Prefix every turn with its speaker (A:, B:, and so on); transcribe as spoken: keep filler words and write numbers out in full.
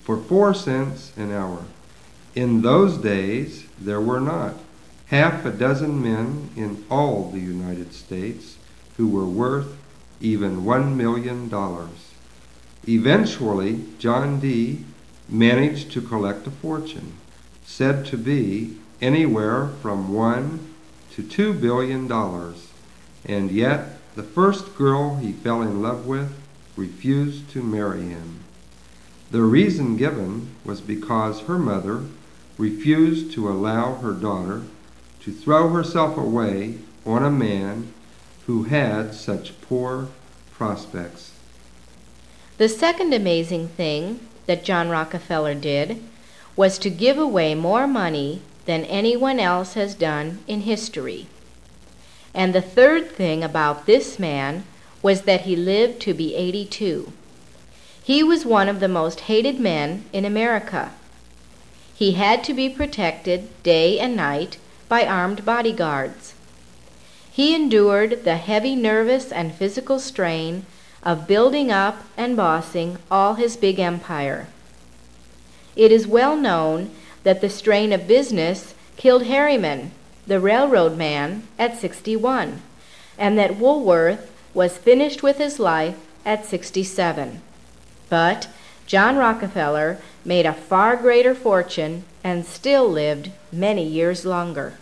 A: for four cents an hour. In those days, there were not half a dozen men in all the United States who were worth even one million dollars. Eventually, John Dee managed to collect a fortune, said to be anywhere from one to two billion dollars, and yet the first girl he fell in love with refused to marry him. The reason given was because her mother refused to allow her daughter to throw herself away on a man who had such poor prospects.
B: The second amazing thing that John Rockefeller did was to give away more money than anyone else has done in history. And the third thing about this man was that he lived to be eighty-two. He was one of the most hated men in America. He had to be protected day and night by armed bodyguards. He endured the heavy nervous and physical strain of building up and bossing all his big empire. It is well known that the strain of business killed Harriman, the railroad man, at sixty-one, and that Woolworth was finished with his life at sixty-seven. But John Rockefeller made a far greater fortune and still lived many years longer.